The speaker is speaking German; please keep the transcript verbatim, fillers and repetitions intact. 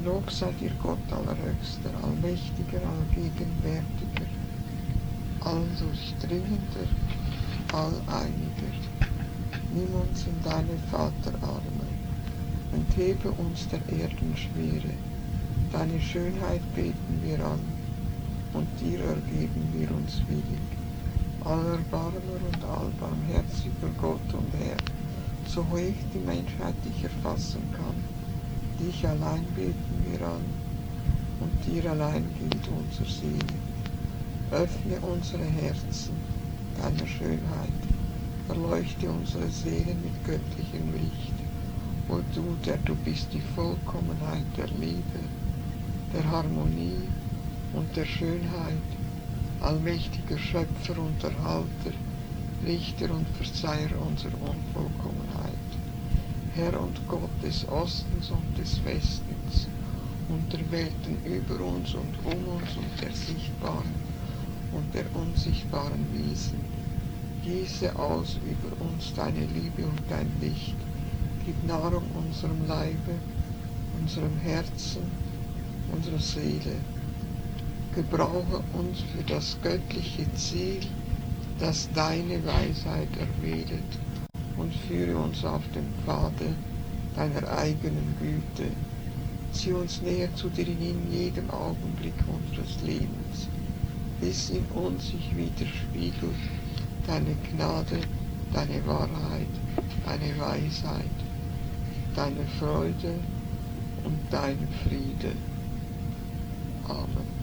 Lob sei dir, Gott allerhöchster, allmächtiger, allgegenwärtiger, alldurchdringender, alleiniger. Nimm uns in deine Vaterarme und hebe uns der Erden Schwere. Deine Schönheit beten wir an, und dir ergeben wir uns willig. Allerbarmer und allbarmherziger Gott und Herr, so hoch die Menschheit dich erfassen kann, dich allein beten wir an, und dir allein gilt unser Segen. Öffne unsere Herzen deiner Schönheit, erleuchte unsere Seelen mit göttlichem Licht. O du, der du bist die Vollkommenheit der Liebe, der Harmonie und der Schönheit, allmächtiger Schöpfer und Erhalter, Richter und Verzeiher unserer Unvollkommenheit, Herr und Gott des Ostens und des Westens und der Welten über uns und um uns und der sichtbaren und der unsichtbaren Wesen. Gieße aus über uns deine Liebe und dein Licht, gib Nahrung unserem Leibe, unserem Herzen, unserer Seele. Gebrauche uns für das göttliche Ziel, das deine Weisheit erwählt, und führe uns auf dem Pfade deiner eigenen Güte. Zieh uns näher zu dir in jedem Augenblick unseres Lebens, bis in uns sich widerspiegelt deine Gnade, deine Wahrheit, deine Weisheit, deine Freude und dein Friede. Amen.